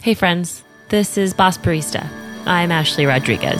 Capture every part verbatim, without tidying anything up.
Hey friends, this is Boss Barista. I'm Ashley Rodriguez.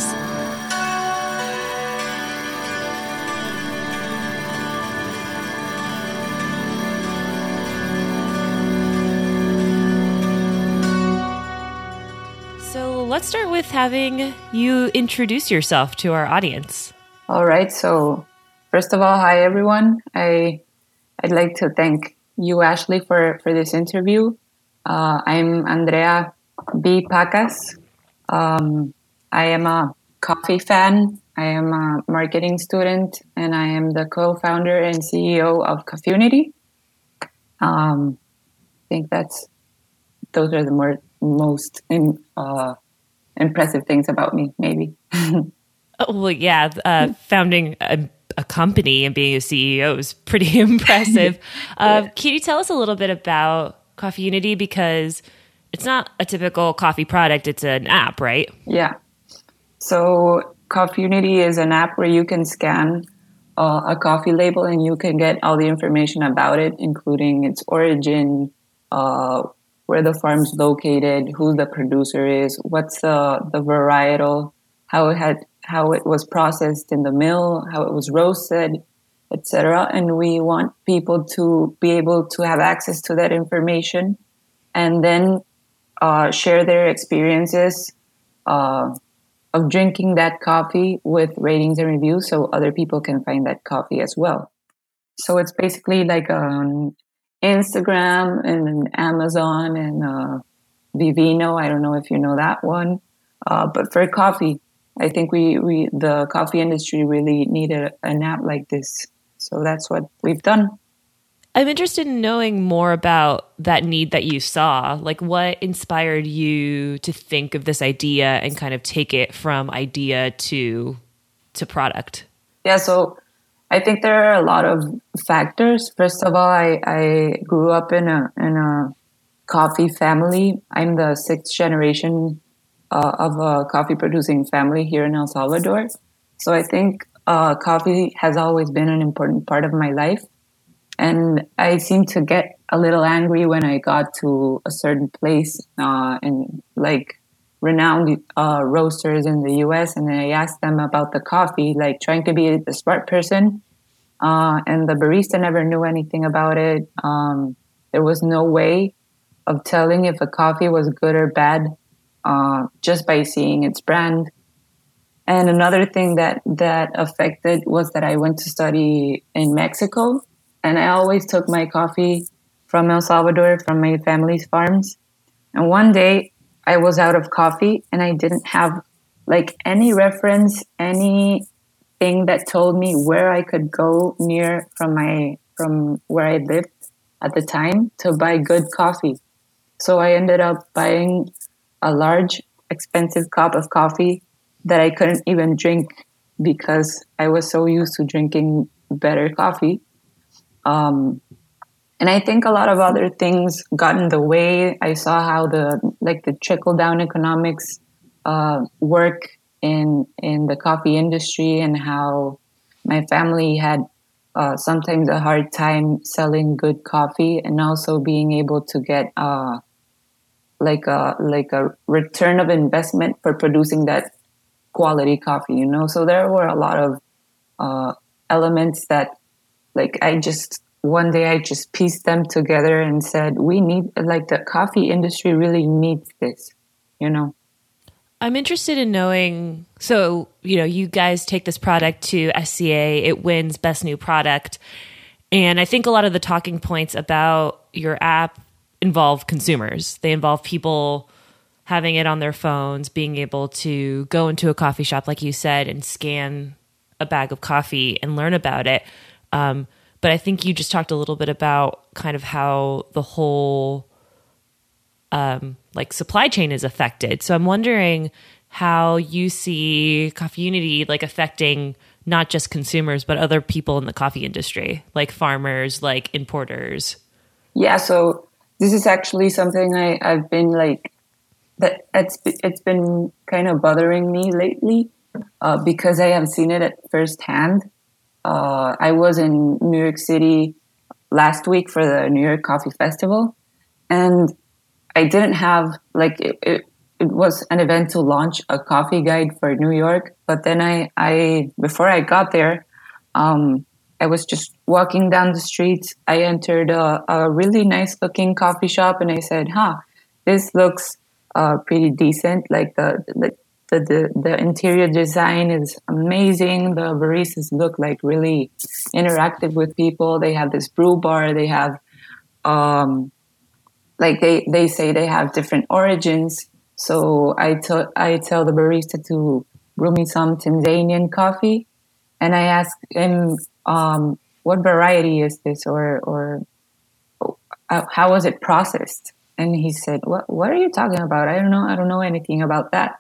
So let's start with having you introduce yourself to our audience. All right. So first of all, hi everyone. I I'd like to thank you, Ashley, for for this interview. Uh, I'm Andrea B. Pacas. Um, I am a coffee fan. I am a marketing student, and I am the co-founder and C E O of Coffeeunity. Um, I think that's those are the more most in, uh, impressive things about me, maybe. Oh, well, yeah, uh, founding a, a company and being a C E O is pretty impressive. uh, Yeah. Can you tell us a little bit about Coffeeunity? Because it's not a typical coffee product, it's an app, right? Yeah. So Coffeeunity is an app where you can scan uh, a coffee label and you can get all the information about it, including its origin, uh, where the farm's located, who the producer is, what's the, the varietal, how it had how it was processed in the mill, how it was roasted, et cetera. And we want people to be able to have access to that information and then uh, share their experiences uh, of drinking that coffee with ratings and reviews so other people can find that coffee as well. So it's basically like on Instagram and Amazon and uh, Vivino. I don't know if you know that one. Uh, but for coffee, I think we, we the coffee industry really needed an app like this. So that's what we've done. I'm interested in knowing more about that need that you saw. Like, what inspired you to think of this idea and kind of take it from idea to to product? Yeah, so I think there are a lot of factors. First of all, I, I grew up in a in a coffee family. I'm the sixth generation uh, of a coffee producing family here in El Salvador. So I think uh, coffee has always been an important part of my life. And I seemed to get a little angry when I got to a certain place uh, and like renowned uh, roasters in the U S. And I asked them about the coffee, like trying to be the smart person. Uh, and the barista never knew anything about it. Um, there was no way of telling if a coffee was good or bad uh, just by seeing its brand. And another thing that, that affected was that I went to study in Mexico. And I always took my coffee from El Salvador, from my family's farms. And one day I was out of coffee and I didn't have like any reference, anything that told me where I could go near from my, from where I lived at the time to buy good coffee. So I ended up buying a large, expensive cup of coffee that I couldn't even drink because I was so used to drinking better coffee. Um, and I think a lot of other things got in the way. I saw how the like the trickle down economics uh, work in in the coffee industry, and how my family had uh, sometimes a hard time selling good coffee, and also being able to get uh, like a like a return of investment for producing that quality coffee. You know, so there were a lot of uh, elements that. Like I just, one day I just pieced them together and said, we need, like the coffee industry really needs this, you know? I'm interested in knowing, so, you know, you guys take this product to S C A, it wins Best New Product. And I think a lot of the talking points about your app involve consumers. They involve people having it on their phones, being able to go into a coffee shop, like you said, and scan a bag of coffee and learn about it. Um, but I think you just talked a little bit about kind of how the whole um, like supply chain is affected. So I'm wondering how you see Coffeeunity like affecting not just consumers, but other people in the coffee industry, like farmers, like importers. Yeah, so this is actually something I, I've been like, that it's, it's been kind of bothering me lately uh, because I have seen it at firsthand. Uh, I was in New York City last week for the New York Coffee Festival, and I didn't have like it, it, it was an event to launch a coffee guide for New York. But then I, I before I got there, um, I was just walking down the street. I entered a, a really nice looking coffee shop, and I said, "Huh, this looks uh, pretty decent. Like the the, the the the interior design is amazing. The baristas look like really interactive with people. They have this brew bar. They have um, like they, they say they have different origins. So I tell I tell the barista to brew me some Tanzanian coffee, and I ask him um, what variety is this, or or uh, how was it processed? And he said, "What what are you talking about? I don't know. I don't know anything about that."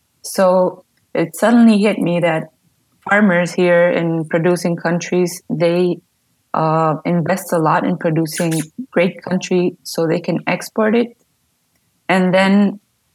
So it suddenly hit me that farmers here in producing countries, they uh, invest a lot in producing great country so they can export it. And then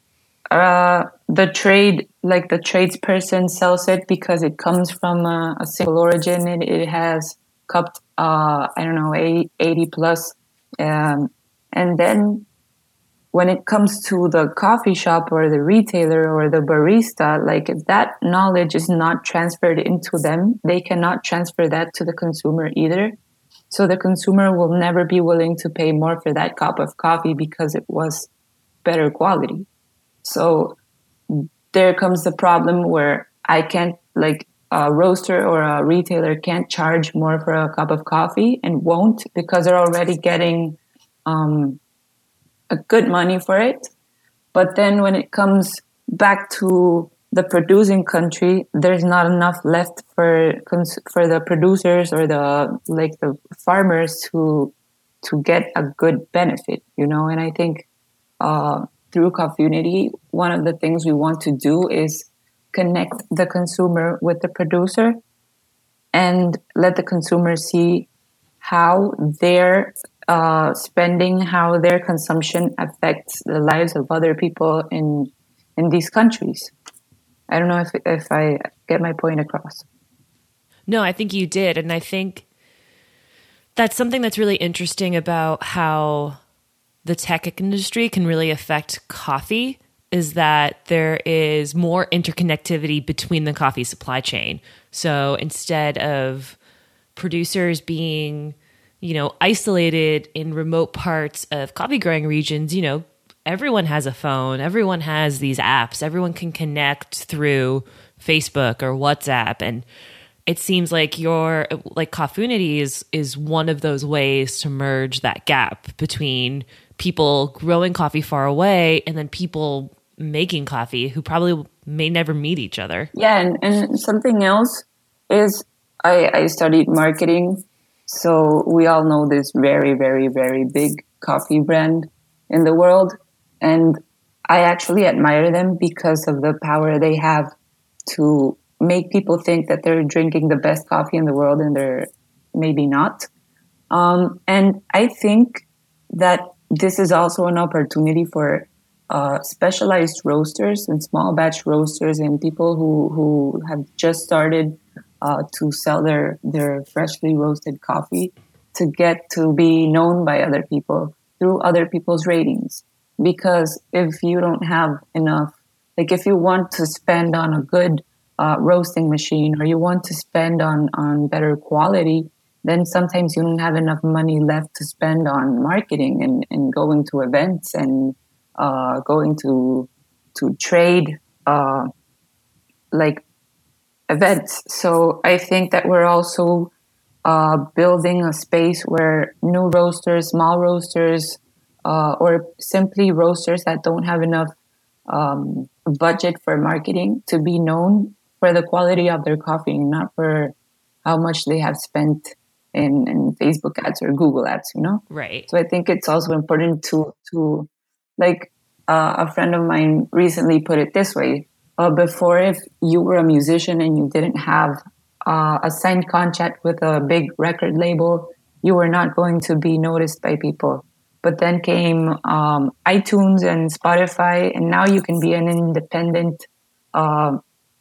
uh, the trade, like the tradesperson sells it because it comes from a, a single origin. It, it has cupped, uh, I don't know, eighty, eighty plus. Um, and then when it comes to the coffee shop or the retailer or the barista, like if that knowledge is not transferred into them, they cannot transfer that to the consumer either. So the consumer will never be willing to pay more for that cup of coffee because it was better quality. So there comes the problem where I can't, like a roaster or a retailer can't charge more for a cup of coffee and won't because they're already getting um, a good money for it. But then when it comes back to the producing country, there's not enough left for for the producers or the like the farmers to to get a good benefit, you know. And I think uh, through Coffeeunity, one of the things we want to do is connect the consumer with the producer and let the consumer see how their uh, spending, how their consumption affects the lives of other people in in these countries. I don't know if if I get my point across. No, I think you did. And I think that's something that's really interesting about how the tech industry can really affect coffee, is that there is more interconnectivity between the coffee supply chain. So instead of producers being, you know, isolated in remote parts of coffee growing regions, you know, everyone has a phone, everyone has these apps, everyone can connect through Facebook or WhatsApp. And it seems like your, like Coffeeunity is, is one of those ways to merge that gap between people growing coffee far away and then people making coffee who probably may never meet each other. Yeah. And, and something else is I, I studied marketing. So we all know this very, very, very big coffee brand in the world. And I actually admire them because of the power they have to make people think that they're drinking the best coffee in the world, and they're maybe not. Um, and I think that this is also an opportunity for uh, specialized roasters and small batch roasters and people who, who have just started uh, to sell their, their freshly roasted coffee to get to be known by other people through other people's ratings. Because if you don't have enough, like if you want to spend on a good uh, roasting machine, or you want to spend on, on better quality, then sometimes you don't have enough money left to spend on marketing and, and going to events and uh, going to to trade uh, like events. So I think that we're also uh, building a space where new roasters, small roasters, Uh, or simply roasters that don't have enough um, budget for marketing to be known for the quality of their coffee, not for how much they have spent in, in Facebook ads or Google ads, you know? Right. So I think it's also important to, to like uh, a friend of mine recently put it this way. Uh, before, if you were a musician and you didn't have uh, a signed contract with a big record label, you were not going to be noticed by people. But then came um, iTunes and Spotify, and now you can be an independent uh,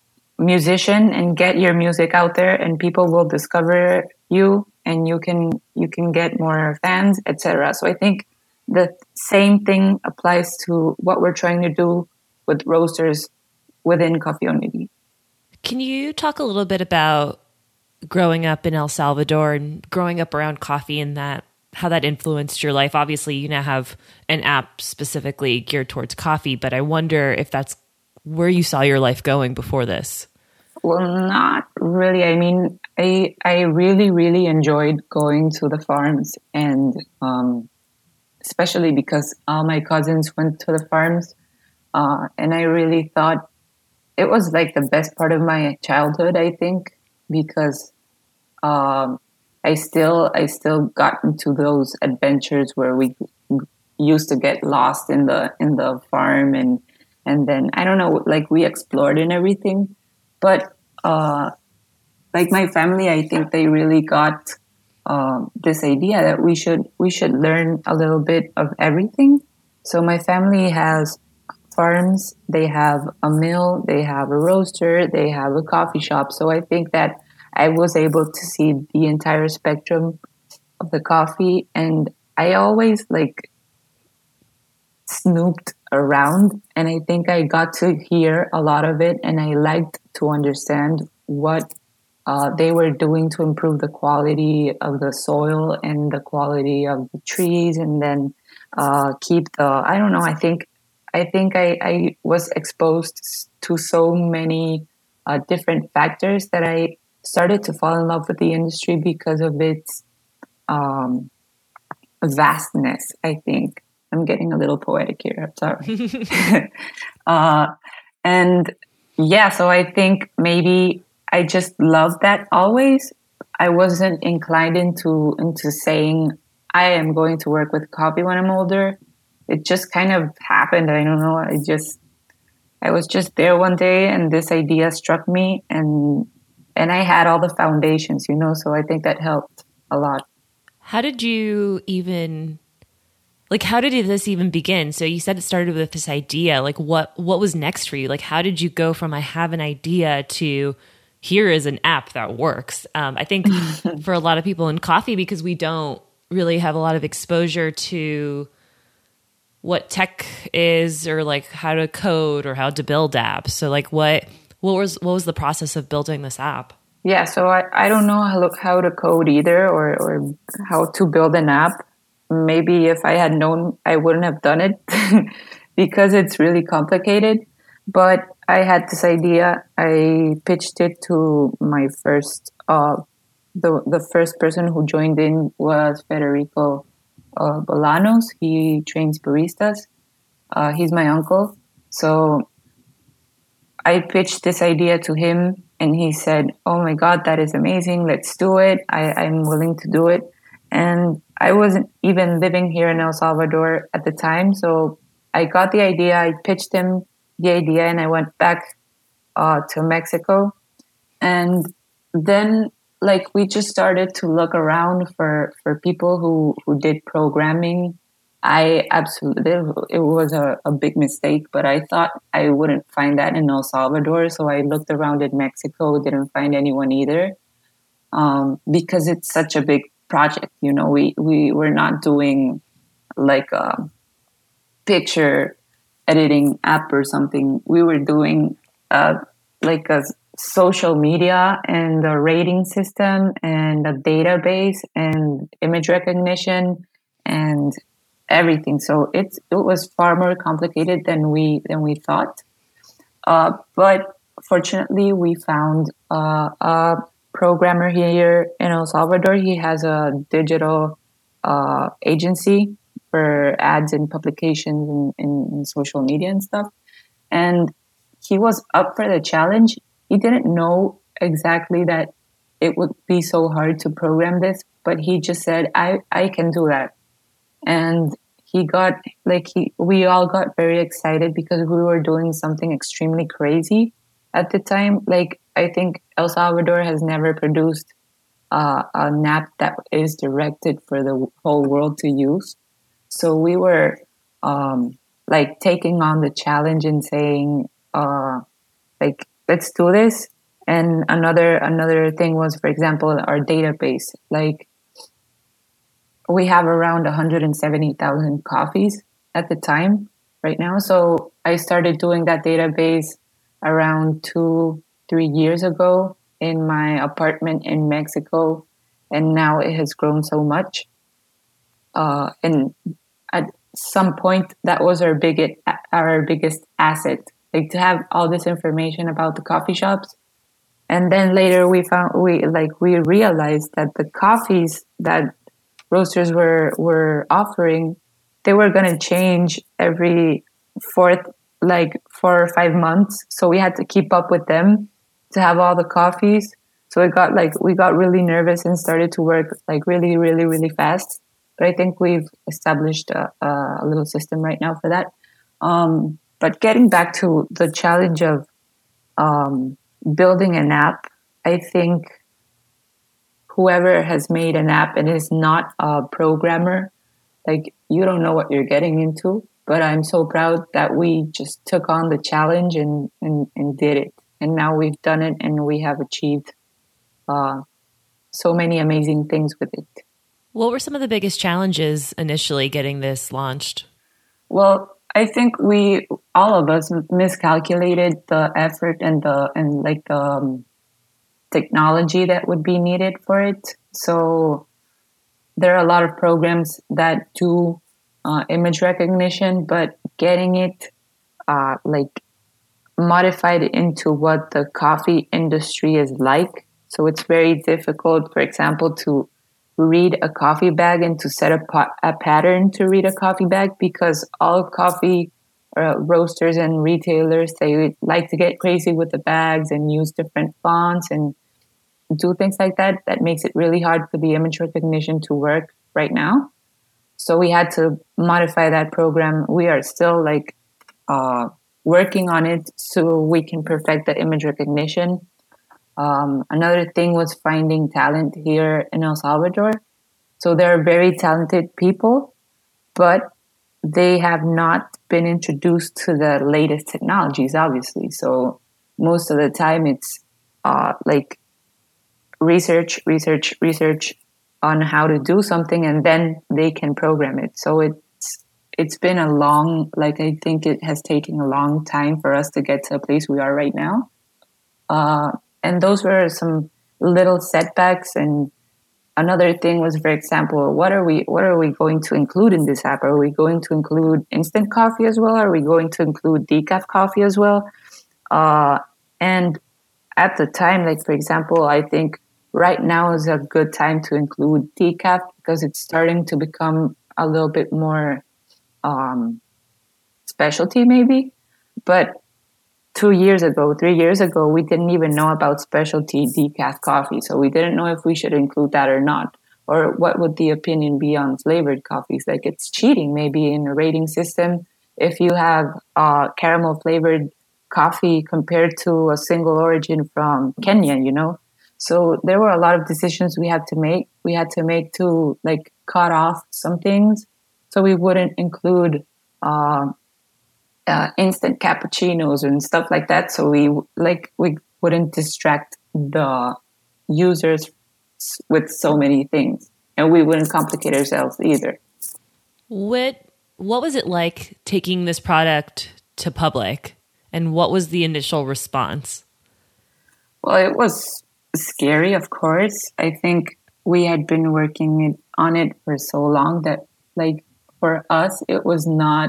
musician and get your music out there, and people will discover you, and you can you can get more fans, et cetera. So I think the same thing applies to what we're trying to do with roasters within Coffee Unity. Can you talk a little bit about growing up in El Salvador and growing up around coffee and that how that influenced your life? Obviously, you now have an app specifically geared towards coffee, but I wonder if that's where you saw your life going before this. Well, not really. I mean, I I really, really enjoyed going to the farms, and um, especially because all my cousins went to the farms, uh, and I really thought it was like the best part of my childhood, I think, because um, I still I still got into those adventures where we used to get lost in the in the farm, and and then I don't know, like we explored and everything. But uh, like my family, I think they really got um, this idea that we should we should learn a little bit of everything. So my family has farms, they have a mill, they have a roaster, they have a coffee shop. So I think that I was able to see the entire spectrum of the coffee, and I always like snooped around, and I think I got to hear a lot of it, and I liked to understand what uh, they were doing to improve the quality of the soil and the quality of the trees, and then uh, keep the I don't know. I think I think I, I was exposed to so many uh, different factors that I started to fall in love with the industry because of its um, vastness. I think I'm getting a little poetic here. I'm sorry. uh, and yeah, so I think maybe I just loved that always. I wasn't inclined into into saying I am going to work with coffee when I'm older. It just kind of happened. I don't know. I just I was just there one day, and this idea struck me, and and I had all the foundations, you know. So I think that helped a lot. How did you even, like, how did this even begin? So you said it started with this idea. Like, what what was next for you? Like, how did you go from I have an idea to here is an app that works? Um, I think for a lot of people in coffee, because we don't really have a lot of exposure to what tech is, or like how to code or how to build apps. So like what what was what was the process of building this app? Yeah, so I, I don't know how, how to code either, or, or how to build an app. Maybe if I had known, I wouldn't have done it because it's really complicated. But I had this idea. I pitched it to my first, uh, the, the first person who joined in was Federico uh, Bolanos. He trains baristas. Uh, he's my uncle. So I pitched this idea to him, and he said, "Oh my God, that is amazing. Let's do it. I, I'm willing to do it." And I wasn't even living here in El Salvador at the time. So I got the idea. I pitched him the idea, and I went back uh, to Mexico. And then like we just started to look around for, for people who, who did programming. I absolutely, it was a, a big mistake, but I thought I wouldn't find that in El Salvador. So I looked around in Mexico, didn't find anyone either, um, because it's such a big project. You know, we, we were not doing like a picture editing app or something. We were doing uh, like a social media and a rating system and a database and image recognition and everything. So it's it was far more complicated than we than we thought. Uh, but fortunately, we found uh, a programmer here in El Salvador. He has a digital uh, agency for ads and publications and, and, and social media and stuff. And he was up for the challenge. He didn't know exactly that it would be so hard to program this, but he just said, I, I can do that. And he got like he we all got very excited because we were doing something extremely crazy at the time. Like I think El Salvador has never produced uh, an app that is directed for the whole world to use. So we were um, like taking on the challenge and saying, uh, like, let's do this. And another another thing was, for example, our database. Like we have around one hundred seventy thousand coffees at the time right now. So I started doing that database around two, three years ago in my apartment in Mexico. And now it has grown so much. Uh, and at some point, that was our biggest, our biggest asset, like to have all this information about the coffee shops. And then later we found, we like, we realized that the coffees that roasters were, were offering, they were going to change every fourth, like four or five months. So we had to keep up with them to have all the coffees. So it got like, we got really nervous and started to work like really, really, really fast. But I think we've established a, a little system right now for that. Um, but getting back to the challenge of um, building an app, I think whoever has made an app and is not a programmer, like you don't know what you're getting into. But I'm so proud that we just took on the challenge and, and, and did it. And now we've done it and we have achieved uh, so many amazing things with it. What were some of the biggest challenges initially getting this launched? Well, I think we, all of us, miscalculated the effort and the and like the um, technology that would be needed for it. So there are a lot of programs that do uh, image recognition, but getting it uh, like modified into what the coffee industry is like. So it's very difficult, for example, to read a coffee bag and to set a, pa- a pattern to read a coffee bag, because all coffee uh, roasters and retailers, they like to get crazy with the bags and use different fonts and do things like that. That makes it really hard for the image recognition to work right now. So we had to modify that program. We are still like uh, working on it so we can perfect the image recognition. Um, another thing was finding talent here in El Salvador. So there are very talented people, but they have not been introduced to the latest technologies, obviously. So most of the time it's uh, like research, research, research on how to do something, and then they can program it. So it's it's been a long, like I think it has taken a long time for us to get to a place we are right now. Uh, And those were some little setbacks. And another thing was, for example, what are we what are we going to include in this app? Are we going to include instant coffee as well? Are we going to include decaf coffee as well? Uh, and at the time, like for example, I think right now is a good time to include decaf because it's starting to become a little bit more um, specialty, maybe. But two years ago, three years ago, we didn't even know about specialty decaf coffee. So we didn't know if we should include that or not, or what would the opinion be on flavored coffees. Like it's cheating maybe in a rating system if you have uh, caramel flavored coffee compared to a single origin from Kenya, you know? So there were a lot of decisions we had to make. We had to make to like cut off some things so we wouldn't include uh, Uh, instant cappuccinos and stuff like that, so we like we wouldn't distract the users with so many things, and we wouldn't complicate ourselves either. What what was it like taking this product to public, and what was the initial response? Well, it was scary, of course. I think we had been working on it for so long that, like, for us, it was not.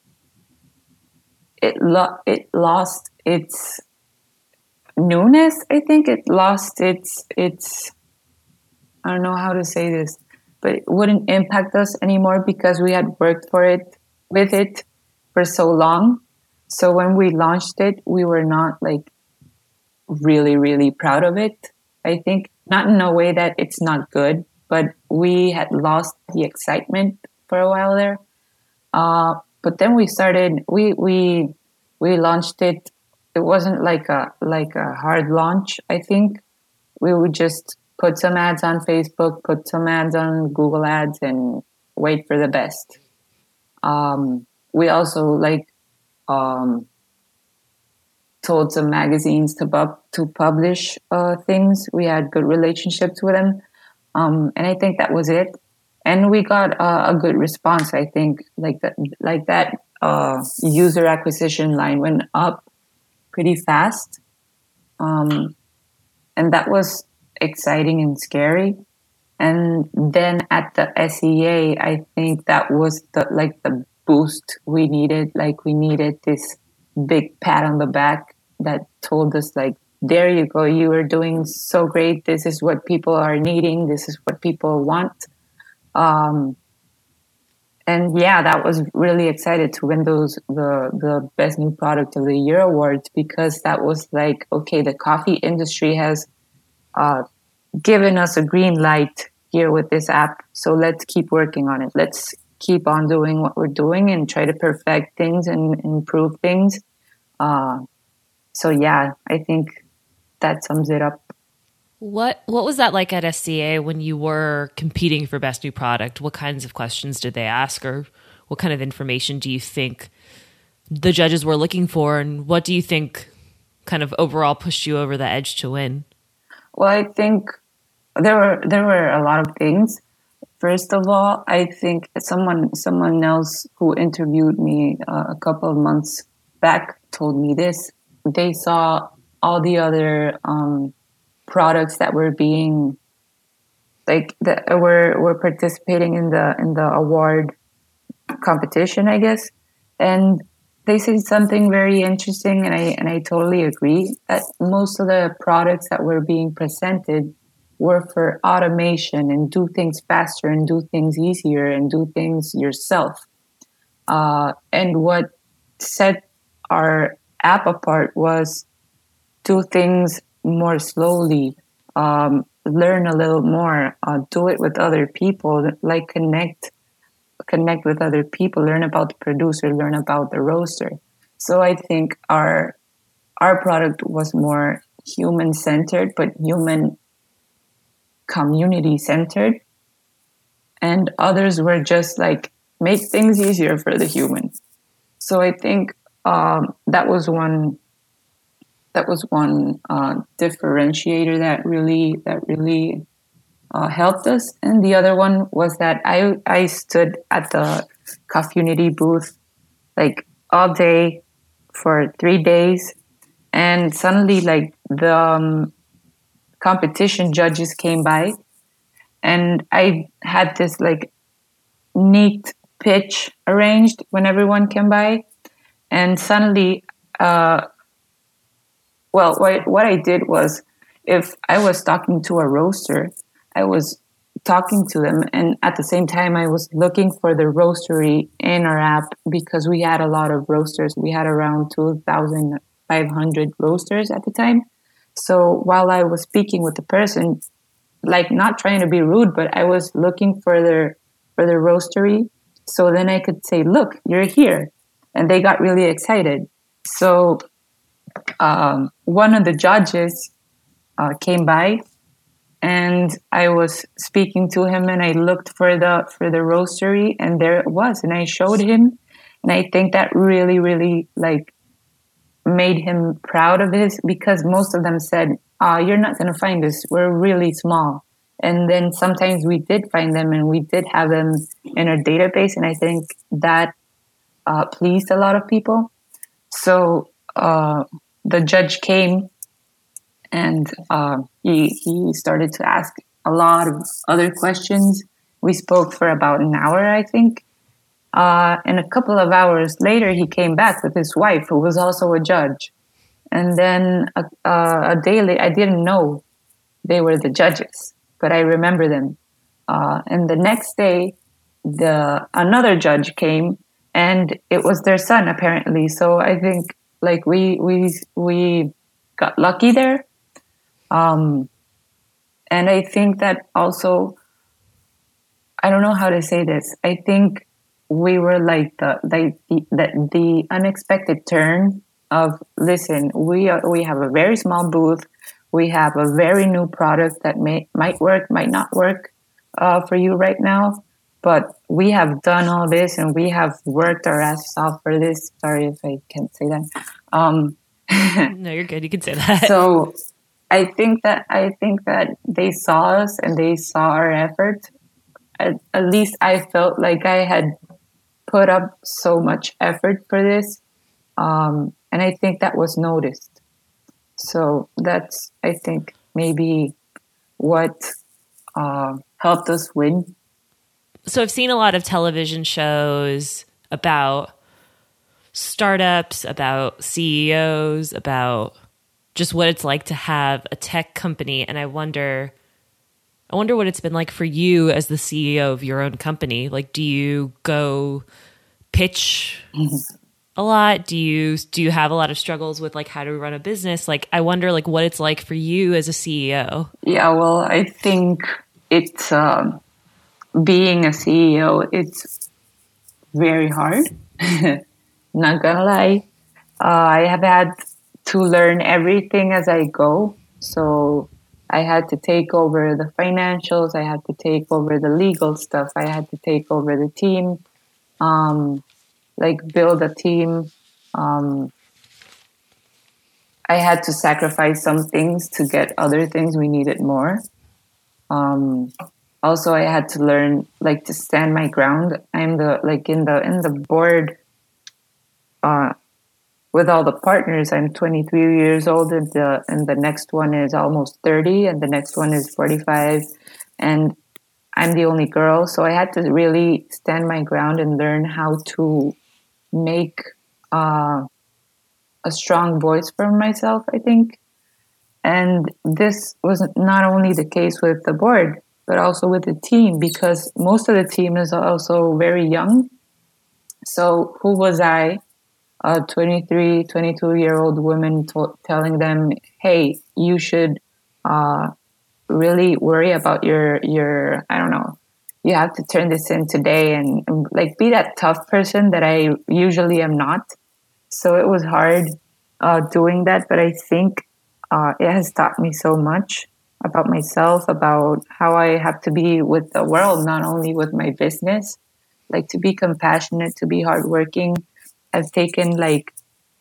It lo- it lost its newness. I think it lost its its. I don't know how to say this, but it wouldn't impact us anymore because we had worked for it with it for so long. So when we launched it, we were not like really really proud of it. I think not in a way that it's not good, but we had lost the excitement for a while there. Uh, But then we started. We we we launched it. It wasn't like a like a hard launch. I think we would just put some ads on Facebook, put some ads on Google Ads, and wait for the best. Um, we also like um, told some magazines to bu- to publish uh, things. We had good relationships with them, um, and I think that was it. and we got uh, a good response. I think like that, like that uh, user acquisition line went up pretty fast, um, and that was exciting and scary. And then at the S E A, I think that was the like the boost we needed. Like we needed this big pat on the back that told us like, there you go, you are doing so great. This is what people are needing. This is what people want. Um, and yeah, that was really excited to win those the the best new product of the year awards, because that was like, okay, the coffee industry has uh, given us a green light here with this app. So let's keep working on it. Let's keep on doing what we're doing and try to perfect things and improve things. Uh, so yeah, I think that sums it up. What what was that like at S C A when you were competing for best new product? What kinds of questions did they ask, or what kind of information do you think the judges were looking for, and what do you think kind of overall pushed you over the edge to win? Well, I think there were there were a lot of things. First of all, I think someone someone else who interviewed me uh, a couple of months back told me this. They saw all the other um, products that were being like that were were participating in the in the award competition, I guess, and they said something very interesting, and I and I totally agree that most of the products that were being presented were for automation and do things faster and do things easier and do things yourself. Uh, and what set our app apart was do things more slowly, um, learn a little more, uh, do it with other people, like connect connect with other people, learn about the producer, learn about the roaster. So I think our our product was more human centered, but human community centered, and others were just like make things easier for the human. So I think um, that was one that was one uh, differentiator that really that really uh, helped us. And the other one was that I I stood at the Coffeeunity booth like all day for three days, and suddenly like the um, competition judges came by, and I had this like neat pitch arranged when everyone came by, and suddenly uh, well what, what I did was, if I was talking to a roaster, I was talking to them, and at the same time I was looking for the roastery in our app, because we had a lot of roasters. We had around two thousand five hundred roasters at the time. So while I was speaking with the person, like not trying to be rude, but I was looking for their for their roastery, so then I could say, "Look, you're here," and they got really excited. So um, one of the judges uh, came by, and I was speaking to him, and I looked for the for the roastery, and there it was, and I showed him, and I think that really, really like made him proud of this, because most of them said, uh, you're not going to find us. We're really small. And then sometimes we did find them, and we did have them in our database. And I think that uh, pleased a lot of people. So uh, the judge came, and uh, he, he started to ask a lot of other questions. We spoke for about an hour, I think. Uh, and a couple of hours later, he came back with his wife, who was also a judge. And then a, uh, a day later, I didn't know they were the judges, but I remember them. Uh, and the next day, the another judge came, and it was their son, apparently. So I think like we we we got lucky there. Um, and I think that also, I don't know how to say this. I think we were like the the the, the unexpected turn of, listen, we are, we have a very small booth, we have a very new product that may might work, might not work uh, for you right now, but we have done all this, and we have worked our asses off for this. Sorry if I can't say that. Um, no, you're good. You can say that. So I think that I think that they saw us, and they saw our effort. at, at least I felt like I had put up so much effort for this. Um, and I think that was noticed. So that's, I think, maybe what uh, helped us win. So I've seen a lot of television shows about startups, about C E Os, about just what it's like to have a tech company. And I wonder, I wonder what it's been like for you as the C E O of your own company. Like, do you go pitch a lot? Do you, do you have a lot of struggles with like how to run a business? Like, I wonder like what it's like for you as a C E O. Yeah, well, I think it's, um, being a C E O, it's very hard. Not gonna lie. Uh, I have had to learn everything as I go. So I had to take over the financials. I had to take over the legal stuff. I had to take over the team, um, like build a team. Um, I had to sacrifice some things to get other things we needed more. Um, also, I had to learn like to stand my ground. I'm the like in the in the board. Uh, with all the partners, I'm twenty-three years old, and the and the next one is almost thirty, and the next one is forty-five, and I'm the only girl. So I had to really stand my ground and learn how to make uh, a strong voice for myself, I think. And this was not only the case with the board, but also with the team, because most of the team is also very young. So who was I? A twenty-three, twenty-two year old woman t- telling them, hey, you should uh, really worry about your, your, I don't know, you have to turn this in today and, and like be that tough person that I usually am not. So it was hard uh, doing that, but I think uh, it has taught me so much about myself, about how I have to be with the world, not only with my business, like to be compassionate, to be hardworking. I've taken like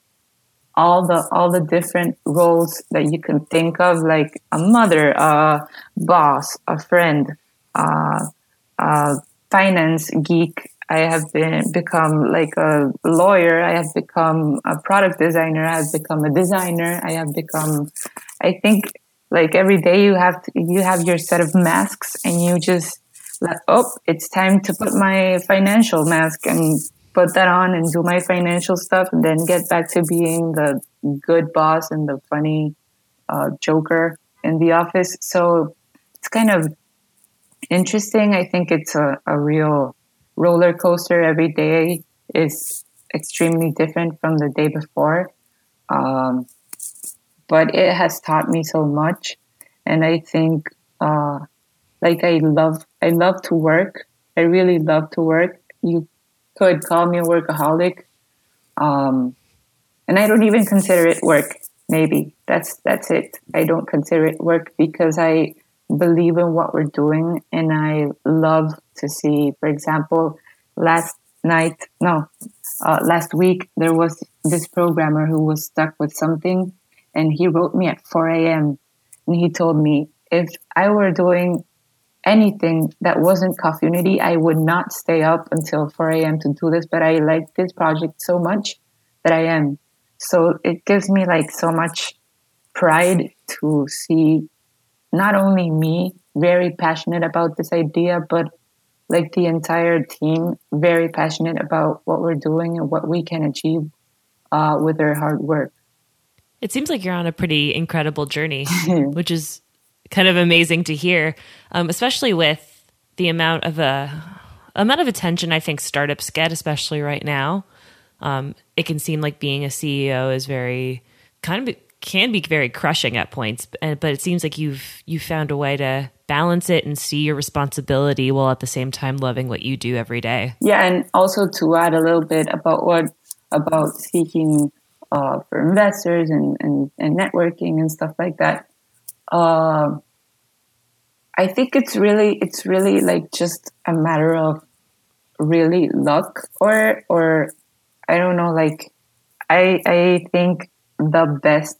all the all the different roles that you can think of, like a mother, a boss, a friend, uh, a finance geek. I have been become like a lawyer. I have become a product designer. I have become a designer. I have become. I think like every day you have to, you have your set of masks, and you just like, oh, it's time to put my financial mask and put that on and do my financial stuff, and then get back to being the good boss and the funny uh, joker in the office. So it's kind of interesting. I think it's a, a real roller coaster. Every day is extremely different from the day before. Um, but it has taught me so much. And I think, uh, like I love, I love to work. I really love to work. You could call me a workaholic. Um, and I don't even consider it work. Maybe that's, that's it. I don't consider it work because I believe in what we're doing. And I love to see, for example, last night, no, uh, last week, there was this programmer who was stuck with something, and he wrote me at four a.m. and he told me, if I were doing anything that wasn't Coffee I would not stay up until four a.m. to do this, but I like this project so much that I am. So it gives me like so much pride to see not only me very passionate about this idea, but like the entire team very passionate about what we're doing and what we can achieve uh, with their hard work. It seems like you're on a pretty incredible journey, which is kind of amazing to hear, um, especially with the amount of uh, amount of attention I think startups get, especially right now. Um, it can seem like being a C E O is very kind of can be very crushing at points, but it seems like you've you found a way to balance it and see your responsibility while at the same time loving what you do every day. Yeah, and also to add a little bit about what about seeking uh, for investors and, and, and networking and stuff like that. Uh, I think it's really it's really like just a matter of really luck or or I don't know, like I I think the best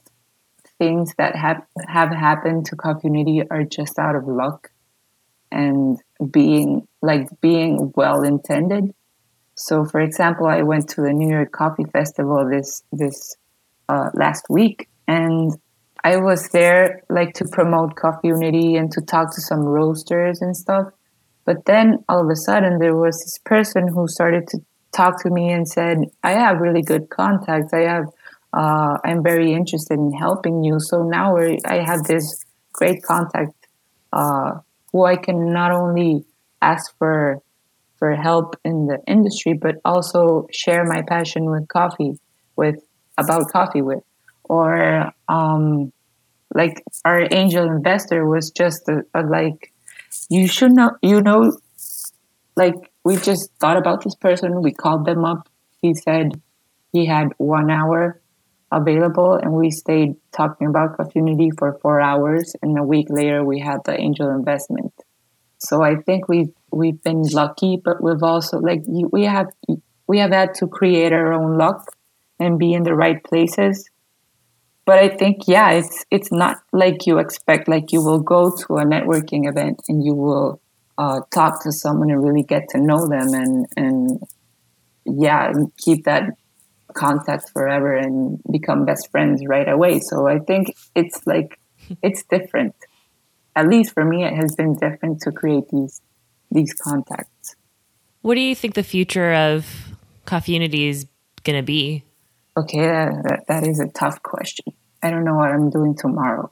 things that have have happened to Coffee Unity are just out of luck, and being like being well intended. So, for example, I went to the New York Coffee Festival this this uh, last week, and I was there like to promote Coffee Unity and to talk to some roasters and stuff. But then all of a sudden, there was this person who started to talk to me and said, "I have really good contacts. I have, uh, I'm very interested in helping you. So now we're, I have this great contact uh, who I can not only ask for." for help in the industry, but also share my passion with coffee, with about coffee with, or um, like our angel investor was just a, a like, you should know, you know, like we just thought about this person, we called them up. He said he had one hour available, and we stayed talking about Coffee Unity for four hours. And a week later, we had the angel investment. So I think we've we've been lucky, but we've also like we have we have had to create our own luck and be in the right places. But I think yeah, it's it's not like you expect. Like you will go to a networking event and you will uh, talk to someone and really get to know them and and yeah, and keep that contact forever and become best friends right away. So I think it's like it's different. At least for me, it has been different to create these these contacts. What do you think the future of Coffee Unity is going to be? Okay, that, that is a tough question. I don't know what I'm doing tomorrow.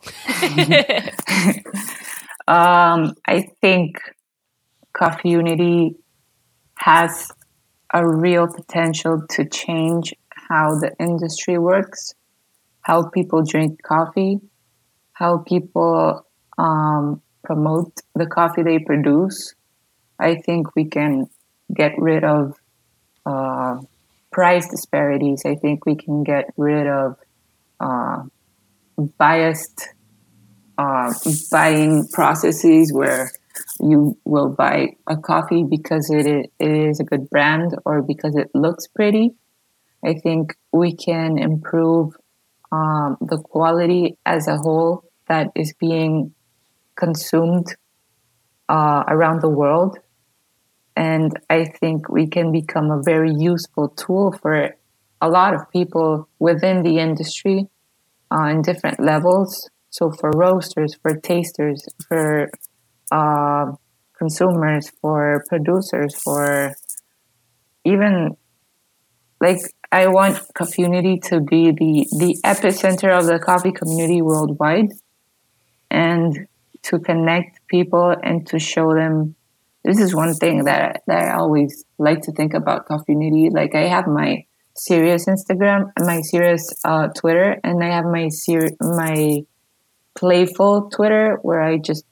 um, I think Coffee Unity has a real potential to change how the industry works, how people drink coffee, how people Um, promote the coffee they produce. I think we can get rid of uh, price disparities. I think we can get rid of uh, biased uh, buying processes where you will buy a coffee because it is, it is a good brand or because it looks pretty. I think we can improve um, the quality as a whole that is being consumed uh, around the world. And I think we can become a very useful tool for a lot of people within the industry uh, in different levels. So for roasters, for tasters, for uh, consumers, for producers, for even like I want Coffee Unity to be the, the epicenter of the coffee community worldwide. And to connect people and to show them. This is one thing that, that I always like to think about Coffee Unity. Like I have my serious Instagram and my serious uh, Twitter, and I have my ser- my playful Twitter where I just,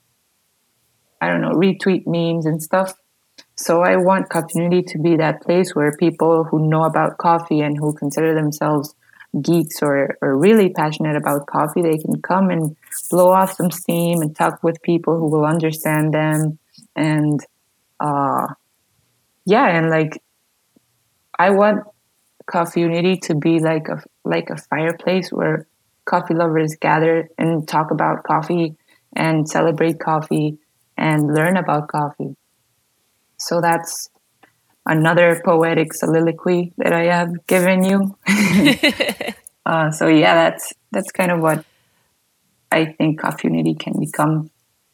I don't know, retweet memes and stuff. So I want Coffee Unity to be that place where people who know about coffee and who consider themselves geeks or, or really passionate about coffee, they can come and blow off some steam and talk with people who will understand them. And uh, yeah, and like I want Coffee Unity to be like a like a fireplace where coffee lovers gather and talk about coffee and celebrate coffee and learn about coffee. So that's another poetic soliloquy that I have given you. uh, so yeah, that's that's kind of what I think Coffee Unity can become.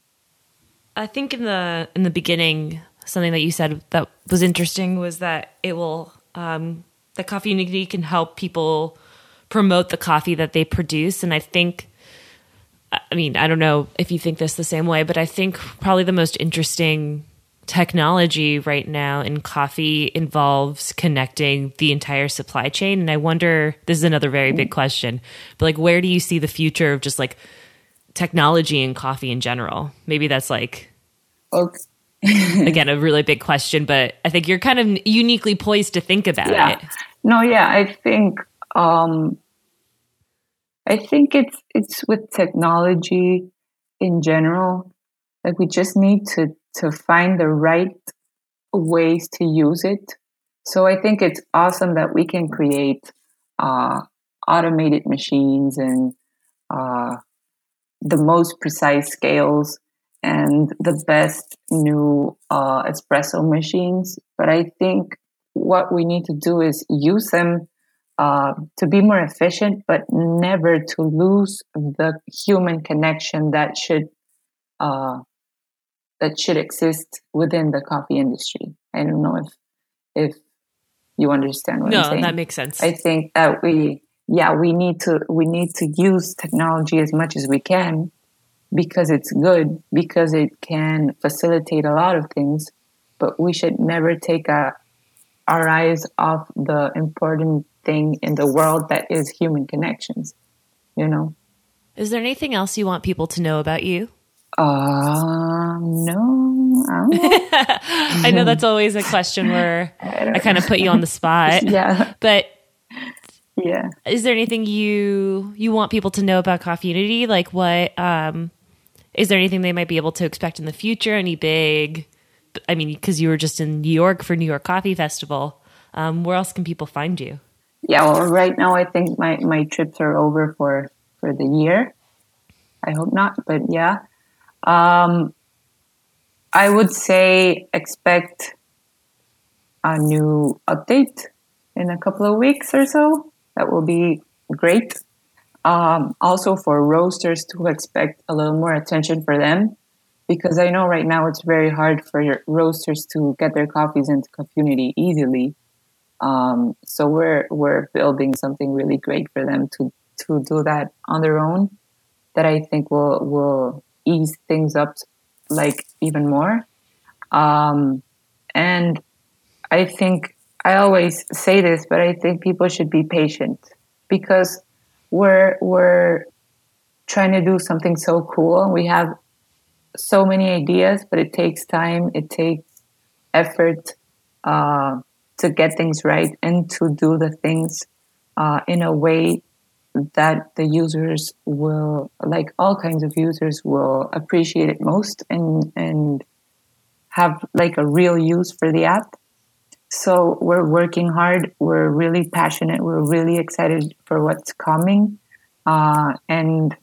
I think in the in the beginning, something that you said that was interesting was that it will um, that Coffee Unity can help people promote the coffee that they produce, and I think. I mean, I don't know if you think this the same way, but I think probably the most interesting technology right now in coffee involves connecting the entire supply chain. And I wonder, this is another very big question, but like, where do you see the future of just like technology in coffee in general? Maybe that's like, okay. again, a really big question, but I think you're kind of uniquely poised to think about yeah. it. No, yeah, I think, um, I think it's, it's with technology in general. Like we just need to, to find the right ways to use it. So I think it's awesome that we can create uh, automated machines and uh, the most precise scales and the best new uh, espresso machines. But I think what we need to do is use them uh, to be more efficient, but never to lose the human connection that should uh, that should exist within the coffee industry. I don't know if if you understand what no, I'm saying. No, that makes sense. I think that we, yeah, we need to we need to use technology as much as we can because it's good, because it can facilitate a lot of things, but we should never take a, our eyes off the important thing in the world that is human connections, you know? Is there anything else you want people to know about you? Uh, no. I, don't know. I know that's always a question where I, I kind of put you on the spot. Yeah. But yeah. Is there anything you you want people to know about Coffee Unity? Like what, um, is there anything they might be able to expect in the future? Any big, I mean, because you were just in New York for New York Coffee Festival. Um, where else can people find you? Yeah, well, right now I think my, my trips are over for, for the year. I hope not, but yeah. Um, I would say expect a new update in a couple of weeks or so. That will be great. Um, also for roasters to expect a little more attention for them, because I know right now it's very hard for your roasters to get their coffees into Community easily. Um, so we're we're building something really great for them to to do that on their own. That I think will will ease things up like even more. Um, and I think I always say this, but I think people should be patient because we're we're trying to do something so cool and we have so many ideas, but it takes time, it takes effort uh, to get things right and to do the things uh, in a way that the users will, like all kinds of users, will appreciate it most and and have like a real use for the app. So we're working hard. We're really passionate. We're really excited for what's coming. Uh, and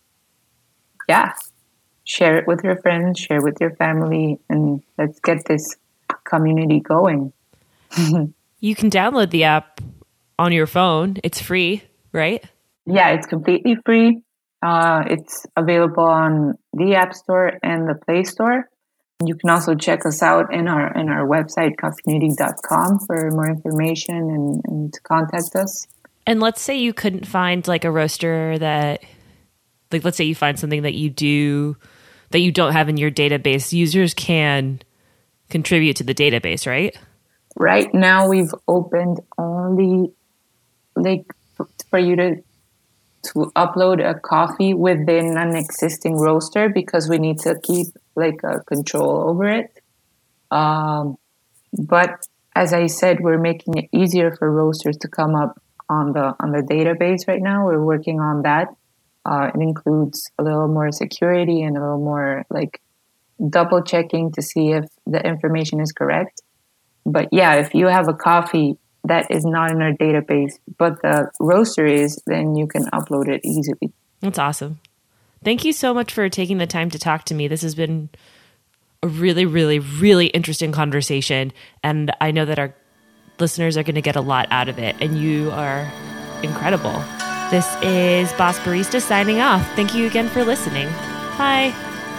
yeah, share it with your friends, share it with your family, and let's get this community going. You can download the app on your phone. It's free, right? Yeah, it's completely free. Uh, it's available on the App Store and the Play Store. You can also check us out in our in our website, coffee unity dot com, for more information and, and to contact us. And let's say you couldn't find like a roaster that, like let's say you find something that you do, that you don't have in your database. Users can contribute to the database, right? Right now we've opened only like for you to to upload a coffee within an existing roaster because we need to keep like a control over it. Um, but as I said, we're making it easier for roasters to come up on the on the database right now. We're working on that. Uh, it includes a little more security and a little more like double checking to see if the information is correct. But yeah, if you have a coffee that is not in our database, but the roaster is, then you can upload it easily. That's awesome. Thank you so much for taking the time to talk to me. This has been a really, really, really interesting conversation. And I know that our listeners are going to get a lot out of it. And you are incredible. This is Boss Barista signing off. Thank you again for listening. Bye.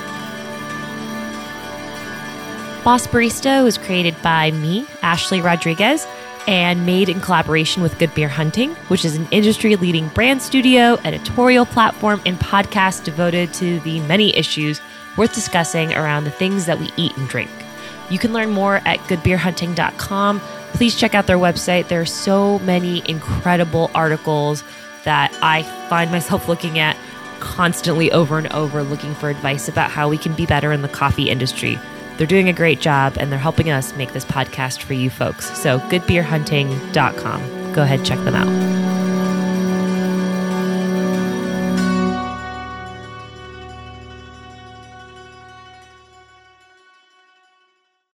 Boss Barista was created by me, Ashley Rodriguez, and made in collaboration with Good Beer Hunting, which is an industry-leading brand studio, editorial platform, and podcast devoted to the many issues worth discussing around the things that we eat and drink. You can learn more at good beer hunting dot com. Please check out their website. There are so many incredible articles that I find myself looking at constantly over and over, looking for advice about how we can be better in the coffee industry. They're doing a great job, and they're helping us make this podcast for you folks. So good beer hunting dot com. Go ahead, check them out.